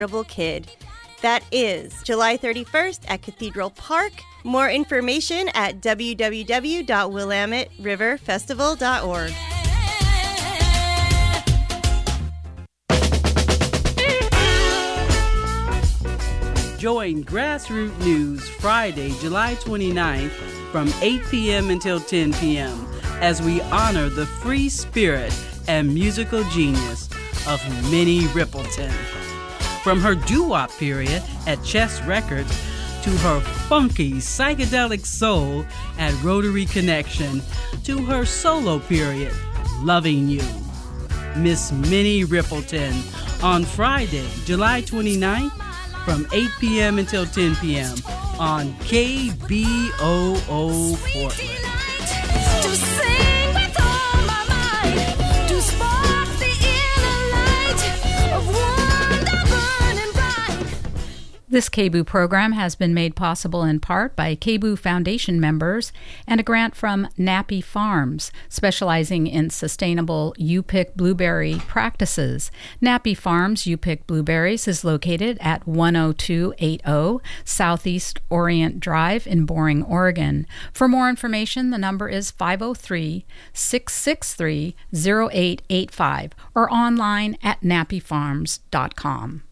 Kid. That is July 31st at Cathedral Park. More information at www.willametteriverfestival.org. Join Grassroots News Friday, July 29th from 8 p.m. until 10 p.m. as we honor the free spirit and musical genius of Minnie Riperton. From her doo-wop period at Chess Records to her funky psychedelic soul at Rotary Connection to her solo period, Loving You. Miss Minnie Riperton on Friday, July 29th from 8 p.m. until 10 p.m. on KBOO Portland. This KBOO program has been made possible in part by KBOO Foundation members and a grant from Nappy Farms, specializing in sustainable U-Pick blueberry practices. Nappy Farms U-Pick Blueberries is located at 10280 Southeast Orient Drive in Boring, Oregon. For more information, the number is 503-663-0885 or online at nappyfarms.com.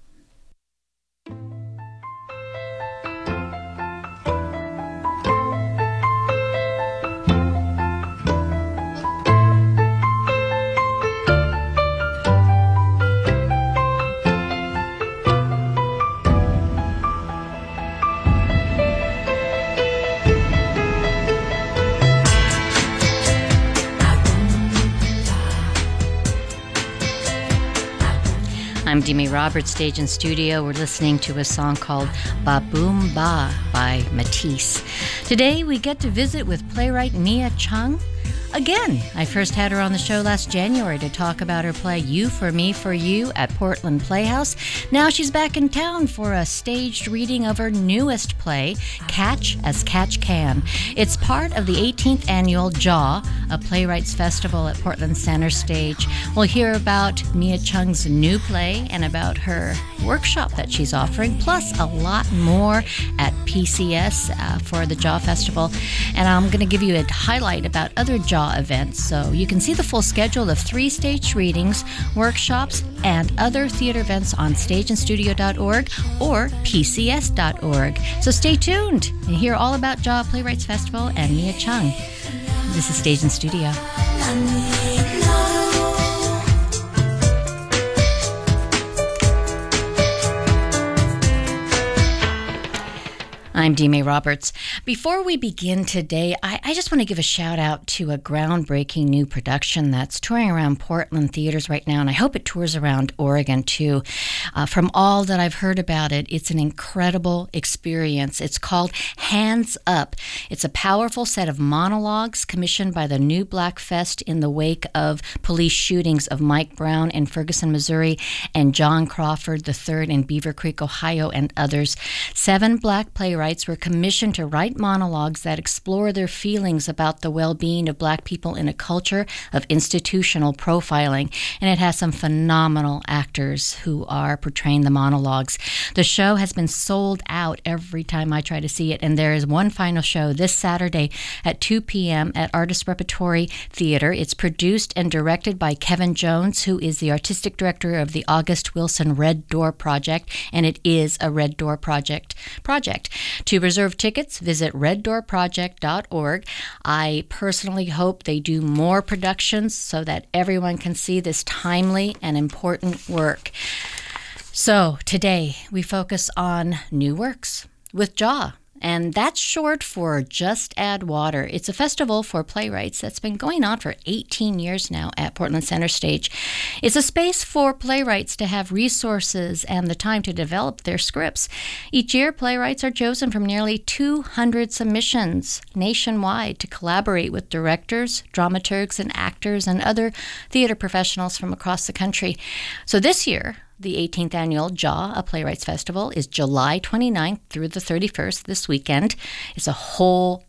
I'm Demi Roberts, stage and studio. We're listening to a song called Ba Boom Ba by Matisse. Today we get to visit with playwright Mia Chung. Again, I first had her on the show last January to talk about her play You for Me for You at Portland Playhouse. Now she's back in town for a staged reading of her newest play, Catch as Catch Can. It's part of the 18th annual JAW, a playwrights festival at Portland Center Stage. We'll hear about Mia Chung's new play and about her workshop that she's offering, plus a lot more at PCS for the JAW Festival. And I'm going to give you a highlight about other JAW events, so you can see the full schedule of 3 stage readings, workshops, and other theater events on stageandstudio.org or pcs.org. So stay tuned and hear all about JAW Playwrights Festival and Mia Chung. This is Stage and Studio. I'm Demi Roberts. Before we begin today, I just want to give a shout out to a groundbreaking new production that's touring around Portland theaters right now, and I hope it tours around Oregon too. From all that I've heard about it, it's an incredible experience. It's called Hands Up. It's a powerful set of monologues commissioned by the New Black Fest in the wake of police shootings of Mike Brown in Ferguson, Missouri, and John Crawford III in Beaver Creek, Ohio, and others. 7 Black playwrights were commissioned to write monologues that explore their feelings about the well-being of Black people in a culture of institutional profiling. And it has some phenomenal actors who are portraying the monologues. The show has been sold out every time I try to see it, and there is one final show this Saturday at 2 p.m. at Artist Repertory Theater. It's produced and directed by Kevin Jones, who is the artistic director of the August Wilson Red Door Project, and it is a Red Door Project. To reserve tickets, visit reddoorproject.org. I personally hope they do more productions so that everyone can see this timely and important work. So today we focus on new works with JAW. And that's short for Just Add Water. It's a festival for playwrights that's been going on for 18 years now at Portland Center Stage. It's a space for playwrights to have resources and the time to develop their scripts. Each year, playwrights are chosen from nearly 200 submissions nationwide to collaborate with directors, dramaturgs, and actors and other theater professionals from across the country. So this year, the 18th annual JAW, a Playwrights Festival, is July 29th through the 31st this weekend. It's a whole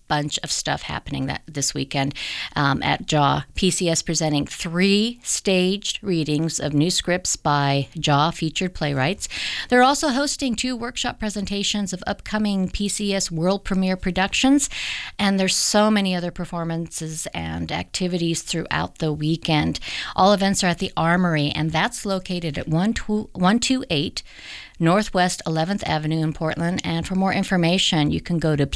bunch of stuff happening this weekend at JAW. PCS presenting 3 staged readings of new scripts by JAW featured playwrights. They're also hosting 2 workshop presentations of upcoming PCS world premiere productions, and there's so many other performances and activities throughout the weekend. All events are at the Armory, and that's located at 128 Northwest 11th Avenue in Portland. And for more information, you can go to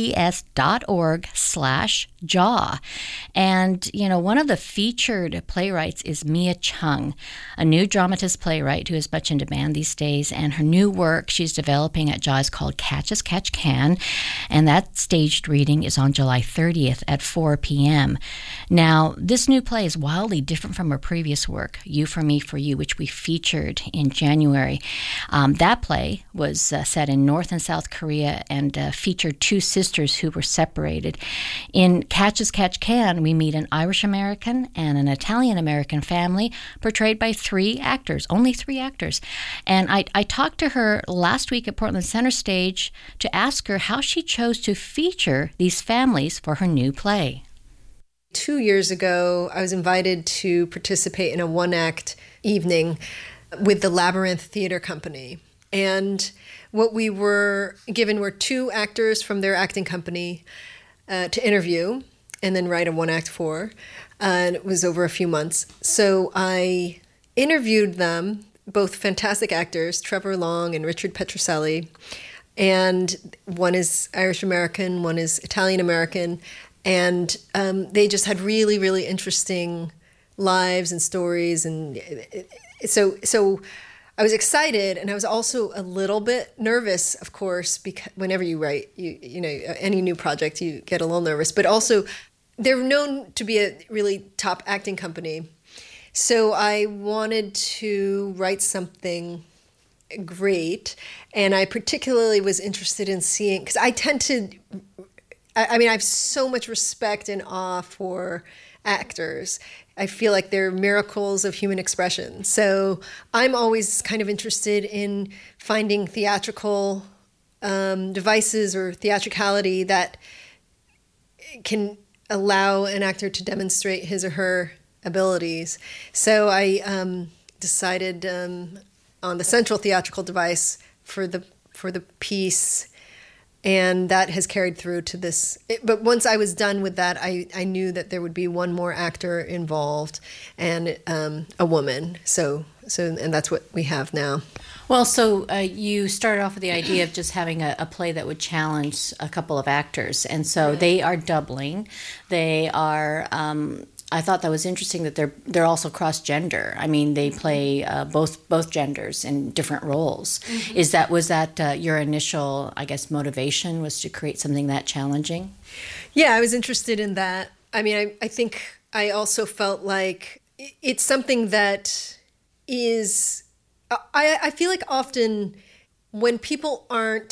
pcs.org/JAW. And, one of the featured playwrights is Mia Chung, a new dramatist playwright who is much in demand these days. And her new work she's developing at JAW is called Catch As Catch Can. And that staged reading is on July 30th at 4 p.m. Now, this new play is wildly different from her previous work, You For Me For You, which we featured in January. That play was set in North and South Korea and featured 2 sisters who were separated. In Catch As Catch Can, we meet an Irish-American and an Italian-American family portrayed by 3 actors, only 3 actors. And I talked to her last week at Portland Center Stage to ask her how she chose to feature these families for her new play. 2 years ago, I was invited to participate in a 1-act evening with the Labyrinth Theater Company. And what we were given were 2 actors from their acting company to interview and then write a 1-act for. And it was over a few months. So I interviewed them, both fantastic actors, Trevor Long and Richard Petroselli. And one is Irish-American, one is Italian-American. And they just had really, really interesting lives and stories. And so I was excited, and I was also a little bit nervous, of course, because whenever you write, any new project, you get a little nervous. But also, they're known to be a really top acting company. So I wanted to write something great, and I particularly was interested in seeing, because I have so much respect and awe for actors. I feel like they're miracles of human expression. So I'm always kind of interested in finding theatrical devices or theatricality that can allow an actor to demonstrate his or her abilities. So I decided on the central theatrical device for the piece. And that has carried through to this. But once I was done with that, I knew that there would be one more actor involved and a woman. So and that's what we have now. Well, so you started off with the idea of just having a play that would challenge a couple of actors. And so they are doubling. They are... I thought that was interesting that they're also cross-gender. I mean, they play both genders in different roles. Mm-hmm. Was that your initial, I guess, motivation was to create something that challenging? Yeah, I was interested in that. I mean, I think I also felt like it's something that is. I feel like often when people are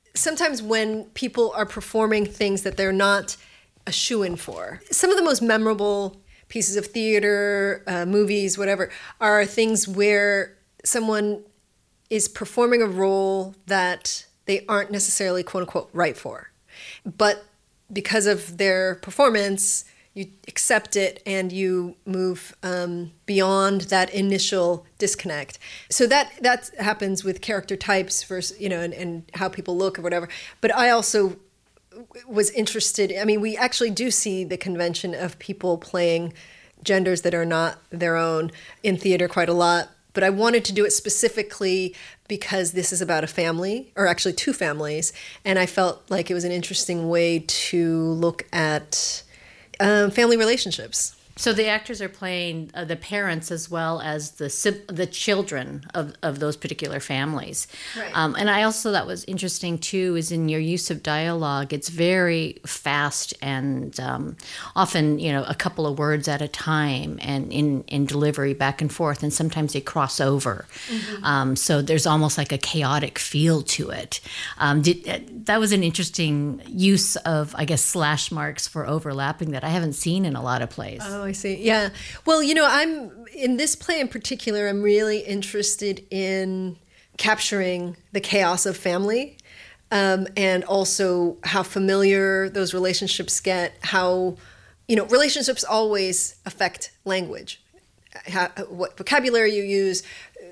performing things that they're not a shoo-in for, some of the most memorable pieces of theater, movies, whatever, are things where someone is performing a role that they aren't necessarily, quote unquote, right for. But because of their performance, you accept it and you move beyond that initial disconnect. So that happens with character types versus, and how people look or whatever. But I also was interested, we actually do see the convention of people playing genders that are not their own in theater quite a lot, but I wanted to do it specifically because this is about a family, or actually 2 families, and I felt like it was an interesting way to look at family relationships. So the actors are playing the parents as well as the children of those particular families. Right. And I also thought was interesting, too, is in your use of dialogue. It's very fast and often, a couple of words at a time and in delivery back and forth. And sometimes they cross over. Mm-hmm. So there's almost like a chaotic feel to it. That was an interesting use of, I guess, slash marks for overlapping that I haven't seen in a lot of plays. Oh, I see. Yeah. Well, I'm in this play in particular, I'm really interested in capturing the chaos of family. and also how familiar those relationships get, how, relationships always affect language, what vocabulary you use,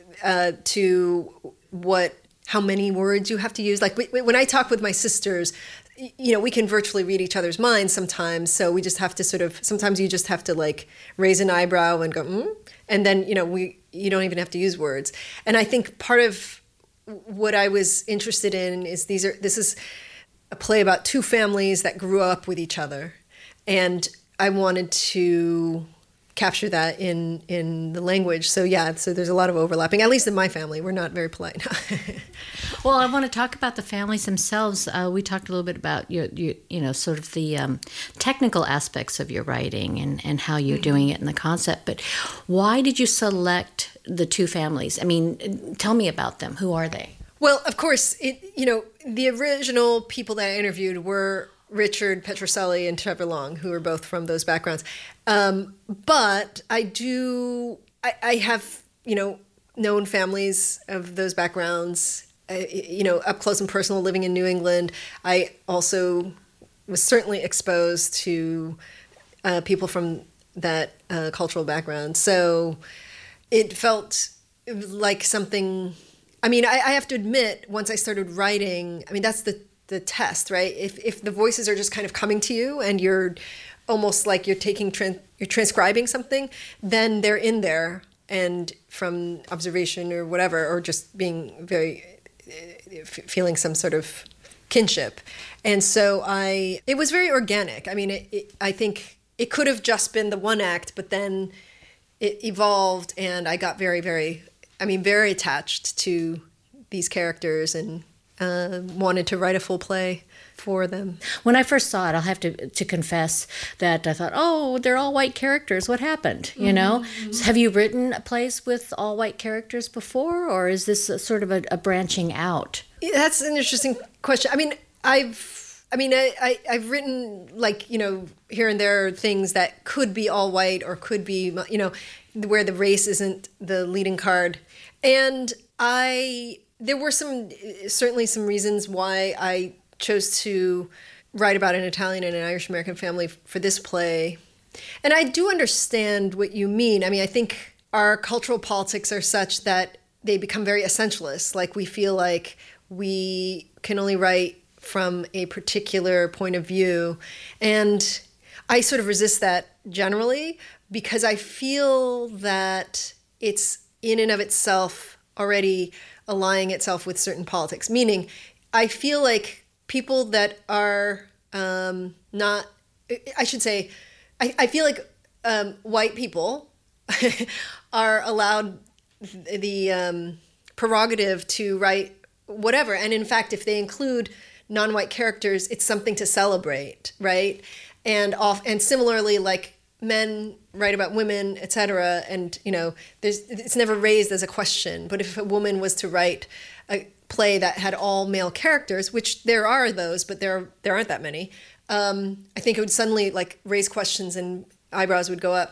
to how many words you have to use. Like when I talk with my sisters, we can virtually read each other's minds sometimes. So we just have to sometimes you just have to like raise an eyebrow and go, and then, you don't even have to use words. And I think part of what I was interested in is this is a play about two families that grew up with each other. And I wanted to capture that in the language. So so there's a lot of overlapping, at least in my family. We're not very polite. Well, I want to talk about the families themselves. We talked a little bit about your sort of the technical aspects of your writing and how you're doing it and the concept. But why did you select the two families? I mean, tell me about them. Who are they? Well, of course, the original people that I interviewed were Richard Petroselli and Trevor Long, who are both from those backgrounds. But I have, known families of those backgrounds, up close and personal, living in New England. I also was certainly exposed to people from that cultural background. So it felt like something, I have to admit, once I started writing, that's the test, right? If the voices are just kind of coming to you and you're almost like you're transcribing something, then they're in there, and from observation or whatever, or just being very feeling some sort of kinship. And so it was very organic. I think it could have just been the one act, but then it evolved, and I got very, very, very attached to these characters and wanted to write a full play for them. When I first saw it, I'll have to confess that I thought, oh, they're all white characters. What happened? Mm-hmm. So have you written plays with all white characters before, or is this sort of a branching out? That's an interesting question. I've written, like, here and there things that could be all white or could be, where the race isn't the leading card. And there were certainly some reasons why I chose to write about an Italian and an Irish American family for this play. And I do understand what you mean. I think our cultural politics are such that they become very essentialist. Like, we feel like we can only write from a particular point of view. And I sort of resist that generally, because I feel that it's in and of itself already aligning itself with certain politics. Meaning, I feel like people that are not, I should say, I feel like white people are allowed the prerogative to write whatever. And in fact, if they include non-white characters, it's something to celebrate, right? And similarly, like, men write about women, etc. And, it's never raised as a question. But if a woman was to write a play that had all male characters, which there are those, but there aren't that many, I think it would suddenly, like, raise questions and eyebrows would go up.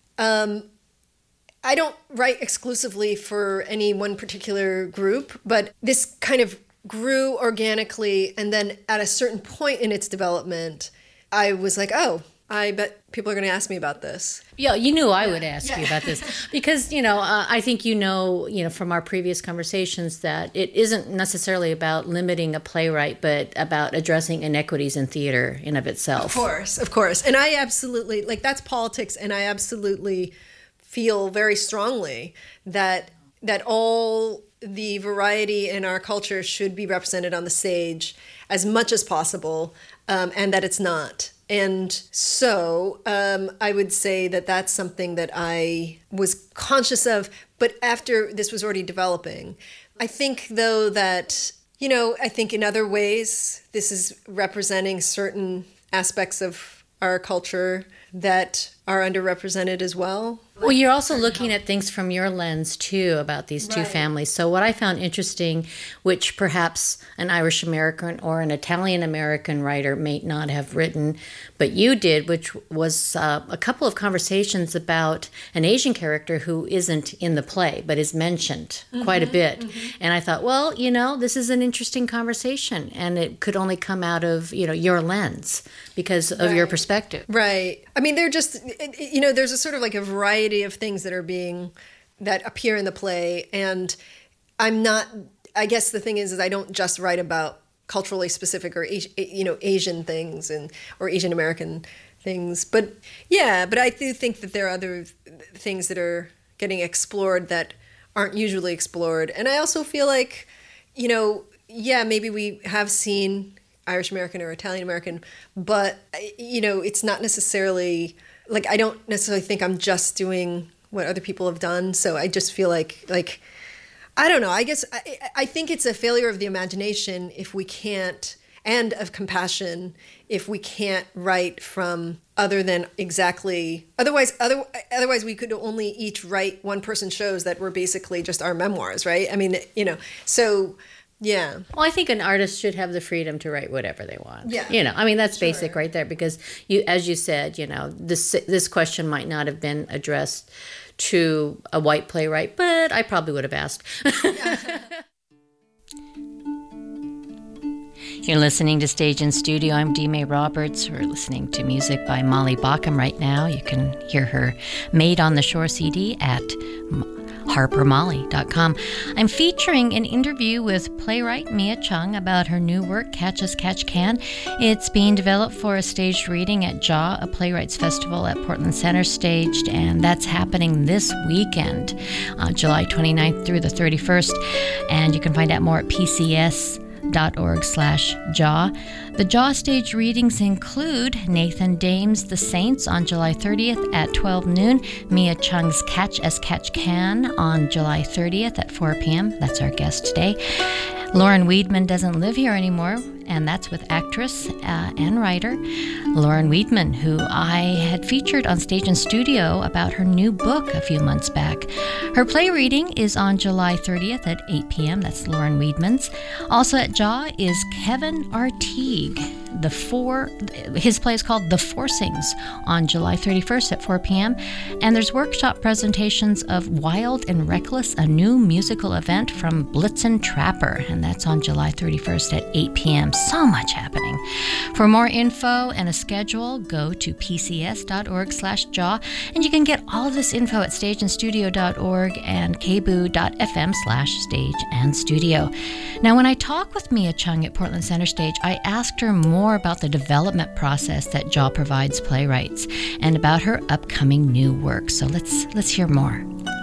I don't write exclusively for any one particular group, but this kind of grew organically. And then at a certain point in its development, I was like, oh, I bet people are going to ask me about this. Yeah, you knew I would ask you about this because, I think from our previous conversations that it isn't necessarily about limiting a playwright, but about addressing inequities in theater in of itself. Of course. And I absolutely, that's politics, and I absolutely feel very strongly that all the variety in our culture should be represented on the stage as much as possible, and that it's not. And so I would say that that's something that I was conscious of, but after this was already developing. I think, though, that, I think in other ways, this is representing certain aspects of our culture that are underrepresented as well. Well, you're also looking at things from your lens, too, about these two families. So what I found interesting, which perhaps an Irish American or an Italian American writer may not have written, but you did, which was a couple of conversations about an Asian character who isn't in the play, but is mentioned quite a bit. And I thought, well, this is an interesting conversation, and it could only come out of, your lens because of your perspective. Right. I mean, they're just, there's a sort of like a variety of things that appear in the play. And I guess the thing is I don't just write about culturally specific or, Asian things or Asian American things. But I do think that there are other things that are getting explored that aren't usually explored. And I also feel like, maybe we have seen Irish American or Italian American, but, it's not necessarily, like, I don't necessarily think I'm just doing what other people have done. So I just feel like I don't know, I guess I think it's a failure of the imagination if we can't, and of compassion, if we can't write from other than exactly, otherwise we could only each write one person shows that were basically just our memoirs, right? I mean, so yeah. Well, I think an artist should have the freedom to write whatever they want. Yeah. I mean, that's basic right there, because as you said, this question might not have been addressed to a white playwright, but I probably would have asked. You're listening to Stage and Studio. I'm Dee May Roberts. We're listening to music by Molly Bauckham right now. You can hear her Made on the Shore CD at harpermolly.com. I'm featuring an interview with playwright Mia Chung about her new work, Catch As Catch Can. It's being developed for a staged reading at JAW, a playwrights festival at Portland Center Staged, and that's happening this weekend, July 29th through the 31st. And you can find out more at pcs.org/JAW. The JAW stage readings include Nathan Dame's The Saints on July 30th at 12 noon, Mia Chung's Catch As Catch Can on July 30th at 4 p.m. That's our guest today. Lauren Weedman doesn't live here anymore, and that's with actress and writer Lauren Weedman, who I had featured on Stage and Studio about her new book a few months back. Her play reading is on July 30th at 8 p.m. That's Lauren Weedman's. Also at JAW is Kevin Artigue. His play is called The Forcings on July 31st at 4 p.m. And there's workshop presentations of Wild and Reckless, a new musical event from Blitzen Trapper, and that's on July 31st at 8 p.m. So much happening. For more info and a schedule, go to pcs.org/JAW, and you can get all of this info at stageandstudio.org and kboo.fm/stageandstudio. Now, when I talk with Mia Chung at Portland Center Stage, I asked her more about the development process that JAW provides playwrights and about her upcoming new work. So let's hear more.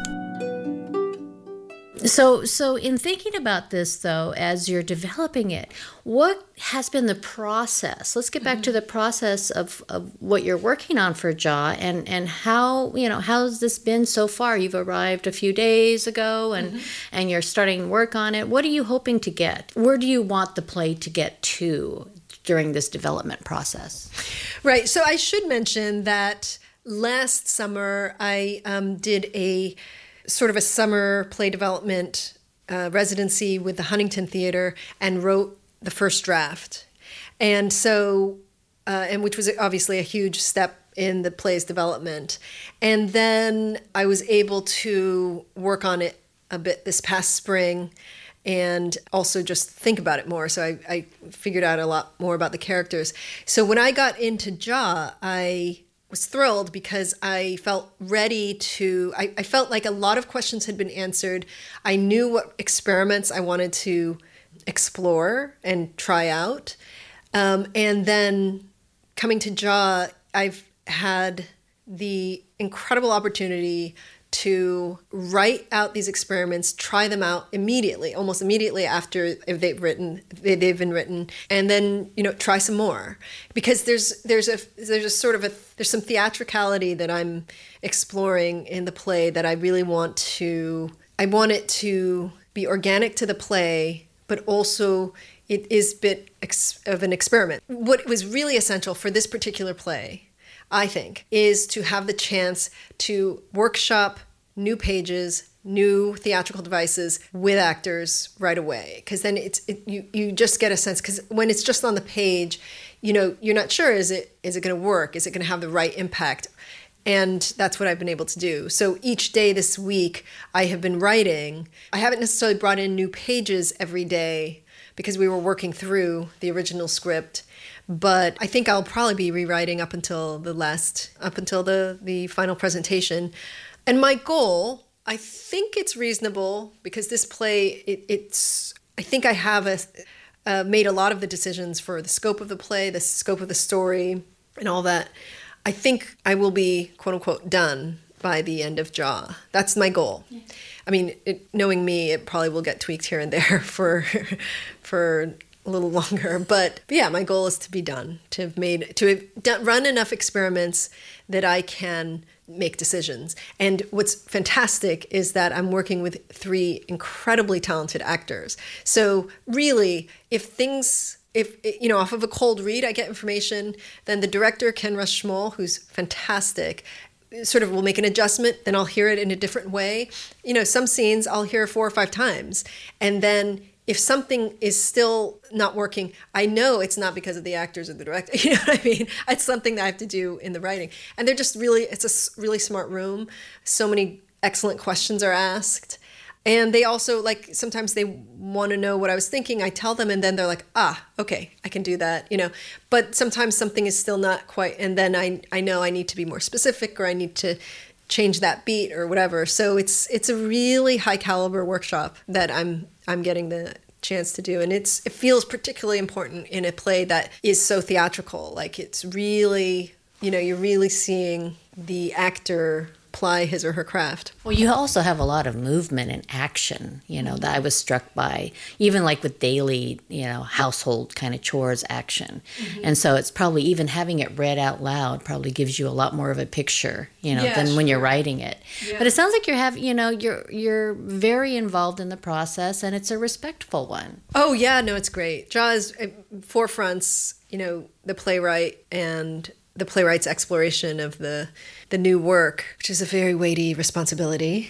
So in thinking about this, though, as you're developing it, what has been the process? Let's get back to the process of what you're working on for JAW, and how has this been so far? You've arrived a few days ago, and you're starting work on it. What are you hoping to get? Where do you want the play to get to during this development process? Right. So I should mention that last summer I did a sort of a summer play development residency with the Huntington Theater and wrote the first draft. And so, and which was obviously a huge step in the play's development. And then I was able to work on it a bit this past spring and also just think about it more. So I figured out a lot more about the characters. So when I got into JAW, I was thrilled because I felt ready to, I felt like a lot of questions had been answered. I knew what experiments I wanted to explore and try out. And then coming to JAW, I've had the incredible opportunity to write out these experiments, try them out immediately, almost immediately after they've been written, and then try some more, because there's some theatricality that I'm exploring in the play that I really want it to be organic to the play, but also it is a bit of an experiment. What was really essential for this particular play, I think, is to have the chance to workshop new pages, new theatrical devices with actors right away. Because then you just get a sense, because when it's just on the page, you're not sure, is it going to work? Is it going to have the right impact? And that's what I've been able to do. So each day this week, I have been writing. I haven't necessarily brought in new pages every day because we were working through the original script. But I think I'll probably be rewriting up until the final presentation. And my goal, I think it's reasonable, because this play, I think I have made a lot of the decisions for the scope of the play, the scope of the story, and all that. I think I will be, quote unquote, done by the end of Jaw. That's my goal. Yeah. I mean, knowing me, it probably will get tweaked here and there for a little longer. But yeah, my goal is to be done, to have run enough experiments that I can make decisions. And what's fantastic is that I'm working with 3 incredibly talented actors. So really, if off of a cold read, I get information, then the director, Ken Rush-Schmoll, who's fantastic, sort of will make an adjustment, then I'll hear it in a different way. Some scenes I'll hear 4 or 5 times. And then if something is still not working, I know it's not because of the actors or the director. You know what I mean? It's something that I have to do in the writing. And it's a really smart room. So many excellent questions are asked. And they also, sometimes they want to know what I was thinking. I tell them, and then they're like, okay, I can do that, But sometimes something is still not quite, and then I know I need to be more specific, or I need to change that beat or whatever. So it's a really high caliber workshop that I'm getting the chance to do. And it feels particularly important in a play that is so theatrical. It's really, you're really seeing the actor apply his or her craft. Well, you also have a lot of movement and action, that I was struck by, even with daily, household kind of chores action. Mm-hmm. And so it's probably, even having it read out loud probably gives you a lot more of a picture, than when you're writing it. Yeah. But it sounds like you're very involved in the process, and it's a respectful one. Oh yeah, no, it's great. Jaw is forefronts, the playwright and the playwright's exploration of the new work, which is a very weighty responsibility.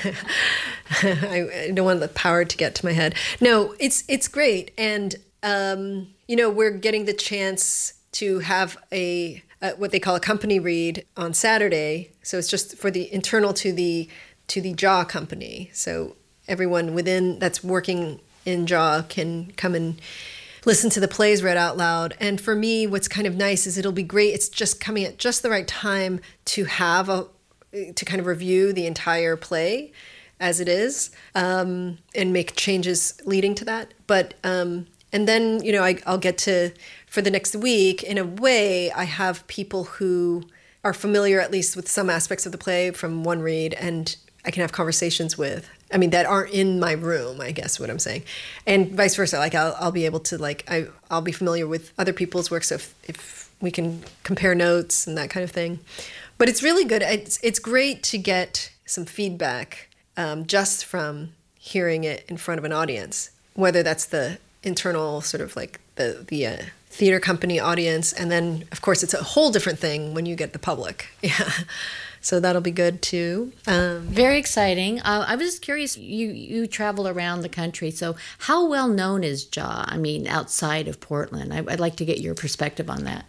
I don't want the power to get to my head. No, it's great. And, we're getting the chance to have what they call a company read on Saturday. So it's just for the internal to the Jaw company. So everyone that's working in Jaw can come and listen to the plays read out loud. And for me, what's kind of nice is it'll be great. It's just coming at just the right time to to kind of review the entire play as it is, and make changes leading to that. But, and then, I'll get to, for the next week, in a way, I have people who are familiar at least with some aspects of the play from one read, and I can have conversations with, that aren't in my room, I guess what I'm saying. And vice versa, I'll be able to, I'll be familiar with other people's work, so if we can compare notes and that kind of thing. But it's really good. It's great to get some feedback just from hearing it in front of an audience, whether that's the internal sort of the theater company audience, and then, of course, it's a whole different thing when you get the public. Yeah. So that'll be good too. Very exciting. I was just curious, you travel around the country, so how well known is Jaw? Outside of Portland. I'd like to get your perspective on that.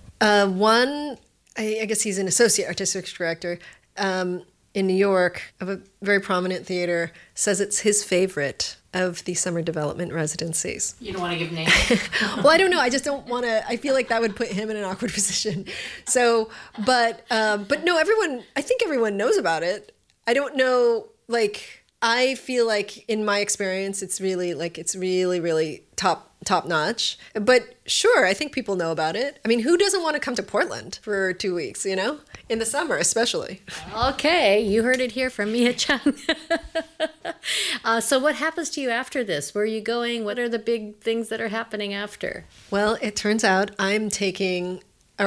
I guess he's an associate artistic director in New York of a very prominent theater, says it's his favorite of the summer development residencies. You don't want to give names? Well, I don't know. I just don't want to. I feel like that would put him in an awkward position. So, but no, I think everyone knows about it. I don't know, I feel like in my experience, it's really, really top notch. But sure, I think people know about it. Who doesn't want to come to Portland for 2 weeks, in the summer especially? Okay, you heard it here from Mia Chung. So what happens to you after this? Where are you going? What are the big things that are happening after? Well, it turns out I'm going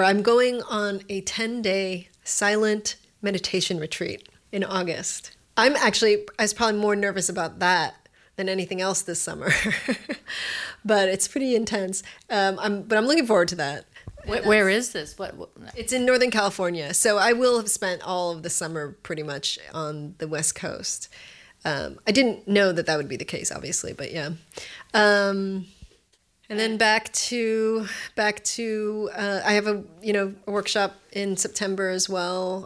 on a 10-day silent meditation retreat in August. I was probably more nervous about that than anything else this summer. But it's pretty intense. But I'm looking forward to that. Where is this? What? It's in Northern California. So I will have spent all of the summer pretty much on the West Coast. I didn't know that would be the case, obviously, but yeah. And then back to I have a workshop in September as well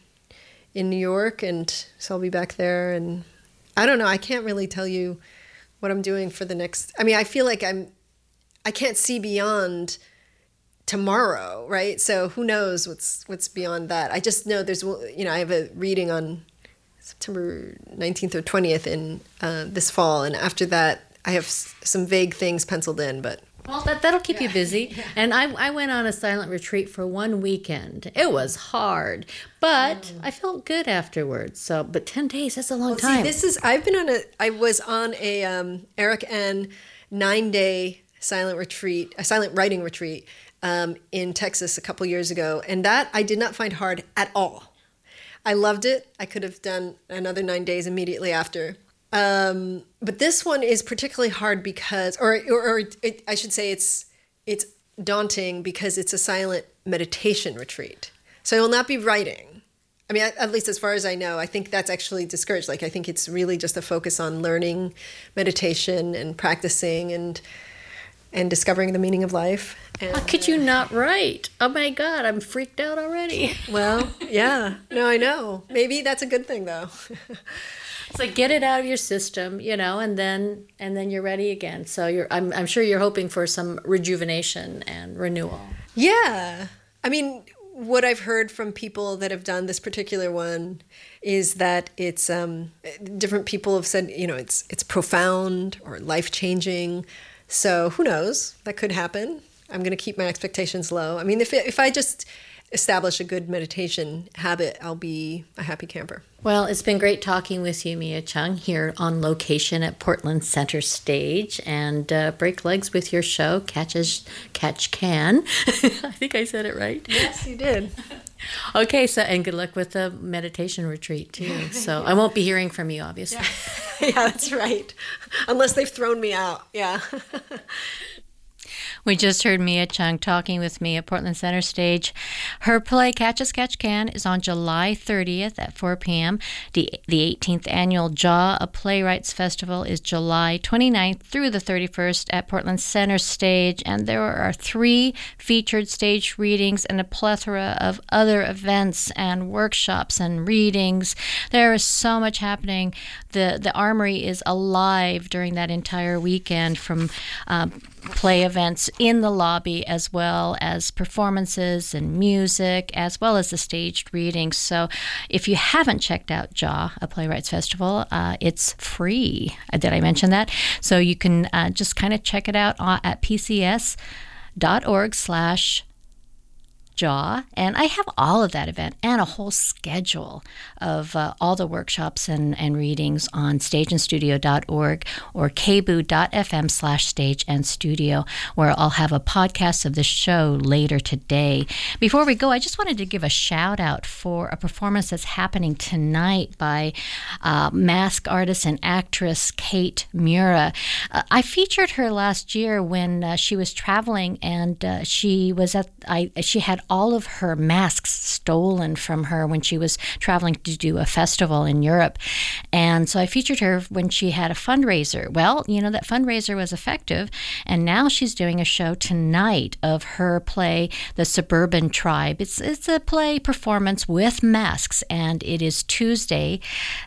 in New York, and so I'll be back there. And I don't know, I can't really tell you what I'm doing for the next. I mean, I feel like I can't see beyond tomorrow, right? So who knows what's beyond that? I just know there's I have a reading on September 19th or 20th in this fall, and after that I have some vague things penciled in, but well, that'll keep you busy. Yeah. And I went on a silent retreat for one weekend. It was hard, but I felt good afterwards. So, but 10 days, that's a long time. See, I was on a Eric N 9-day silent writing retreat in Texas a couple years ago, and that I did not find hard at all. I loved it. I could have done another 9 days immediately after. But this one is particularly hard because, I should say it's daunting because it's a silent meditation retreat. So I will not be writing. I mean, at least as far as I know, I think that's actually discouraged. Like, I think it's really just a focus on learning meditation and practicing and discovering the meaning of life. And, how could you not write? Oh my God, I'm freaked out already. Well, yeah. No, I know. Maybe that's a good thing, though. It's like, get it out of your system, and then you're ready again. So I'm sure you're hoping for some rejuvenation and renewal. Yeah. I mean, what I've heard from people that have done this particular one is that it's different people have said, it's profound or life-changing. So who knows? That could happen. I'm going to keep my expectations low. I mean, if I just establish a good meditation habit, I'll be a happy camper. Well, it's been great talking with you, Mia Chung, here on location at Portland Center Stage, and break legs with your show, Catch Can. I think I said it right. Yes, you did. Okay, and good luck with the meditation retreat, too. So I won't be hearing from you, obviously. Yeah, that's right. Unless they've thrown me out, yeah. We just heard Mia Chung talking with me at Portland Center Stage. Her play, Catch As Catch Can, is on July 30th at 4 p.m. The 18th annual Jaw, a Playwrights Festival, is July 29th through the 31st at Portland Center Stage. And there are 3 featured stage readings and a plethora of other events and workshops and readings. There is so much happening. The Armory is alive during that entire weekend, from play events in the lobby, as well as performances and music, as well as the staged readings. So if you haven't checked out Jaw, a Playwrights Festival, it's free. Did I mention that? So you can just kind of check it out at pcs.org/Jaw, and I have all of that event and a whole schedule of all the workshops and readings on stageandstudio.org or kboo.fm/stageandstudio, where I'll have a podcast of the show later today. Before we go, I just wanted to give a shout out for a performance that's happening tonight by mask artist and actress Kate Mura. I featured her last year when she was traveling, and she had all of her masks stolen from her when she was traveling to do a festival in Europe. And so I featured her when she had a fundraiser. Well, that fundraiser was effective, and now she's doing a show tonight of her play, The Suburban Tribe. It's a play performance with masks, and it is today,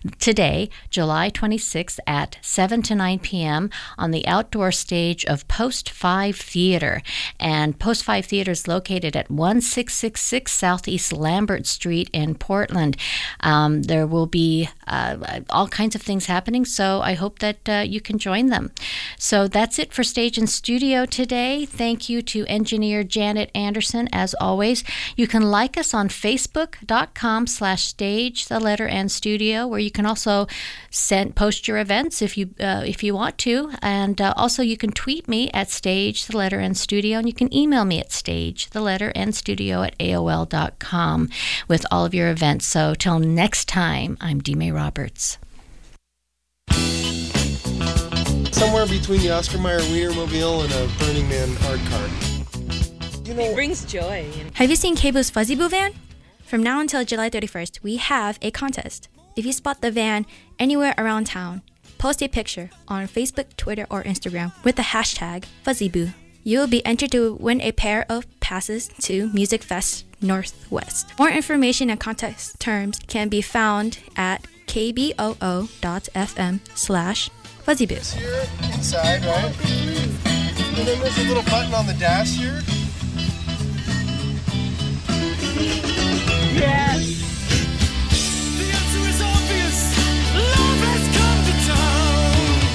July 26th at 7 to 9 p.m. on the outdoor stage of Post 5 Theater. And Post 5 Theater is located at 1666 Southeast Lambert Street in Portland. There will be all kinds of things happening, so I hope that you can join them. So that's it for Stage and Studio today. Thank you to engineer Janet Anderson, as always. You can like us on Facebook.com/stage, the letter and studio, where you can also post your events if you want to. And also you can tweet me at Stage, the letter and studio, and you can email me at Stage, the letter and studio@AOL.com with all of your events. So till next time, I'm Dime Roberts. Somewhere between the Oscar Mayer Wienermobile and a Burning Man art card. It brings joy. Have you seen Keibu's Fuzzy Boo van? From now until July 31st, we have a contest. If you spot the van anywhere around town, post a picture on Facebook, Twitter, or Instagram with the hashtag FuzzyBoo. You will be entered to win a pair of passes to Music Fest Northwest. More information and contest terms can be found at kboo.fm/FuzzyBoo. Here inside, right? And then there's a little button on the dash here. Yes! The answer is obvious. Love has come to town.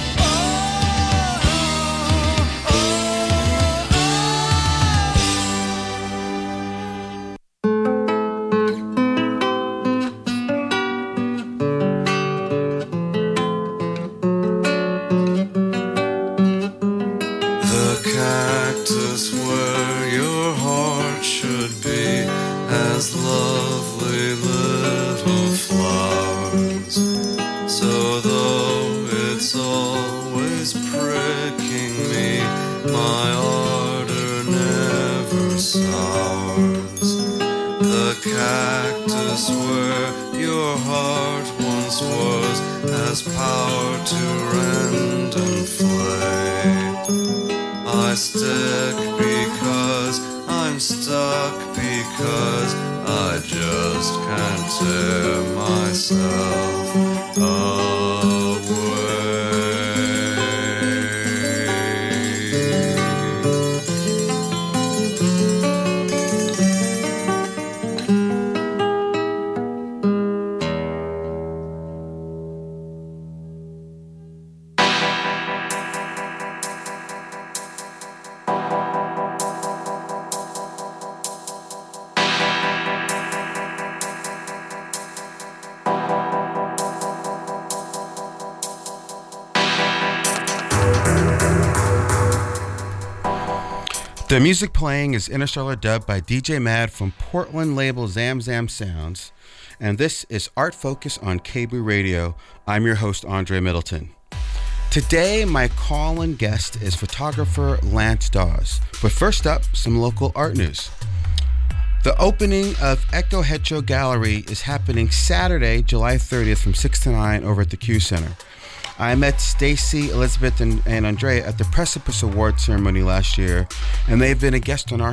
The cactus where your heart should be has lovely little flowers. So though it's always pricking me, my ardor never sours. The cactus where your heart once was has power to rend and flay. I stick because I'm stuck, because I just can't tear myself away. The music playing is Interstellar Dub by DJ Mad from Portland label Zam Zam Sounds, and this is Art Focus on KBOO Radio. I'm your host, Andre Middleton. Today, my call-in guest is photographer Lance Dawes. But first up, some local art news. The opening of Echo Hecho Gallery is happening Saturday, July 30th from 6 to 9 over at the Q Center. I met Stacy, Elizabeth, and Andrea at the Precipice Award ceremony last year, and they've been a guest on our